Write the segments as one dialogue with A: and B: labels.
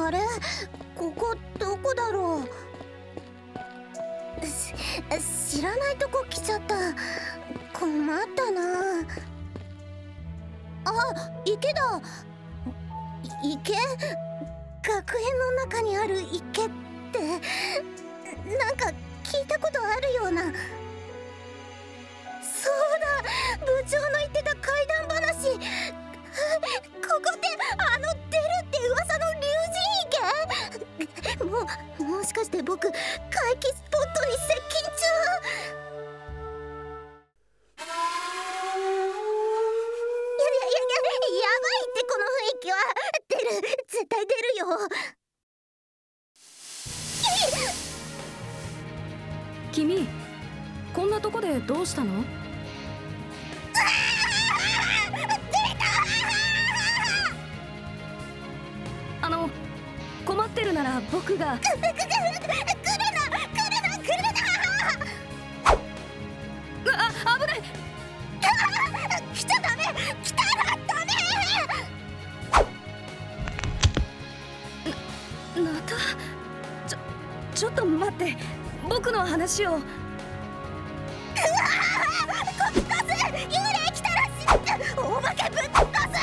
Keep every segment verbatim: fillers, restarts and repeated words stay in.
A: あれ、ここどこだろう。し知らないとこ来ちゃった。困ったな。あ、池だ。池？学園の中にある池ってなんか聞いたことあるような。そうだ、部長の言ってた怪談話。ここってあの出るって噂の竜神池？ももしかして僕怪奇スポットに接近中？いやいやいやいや、やばいってこの雰囲気は。出る、絶対出るよ。
B: 君、こんなとこでどうしたの？あの、困ってるなら僕が。
A: 来るな、来るな、来るな、来るな。
B: あ、危ない。
A: 来ちゃダメ、来たらダメ。
B: な、ナタ、ちょ、ちょっと待って、僕の話を。うわ
A: ー、こっちだぜ。幽霊来たらし、お化けぶっ飛ばす。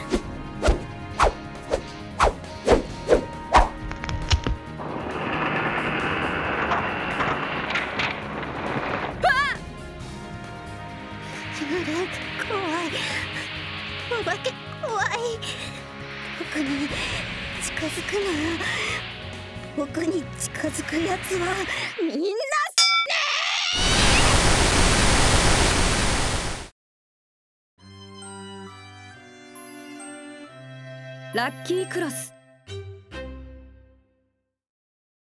A: 幽霊怖い、お化け怖い。僕に近づくな。僕に近づくやつはみんなね
B: ラッキークロス。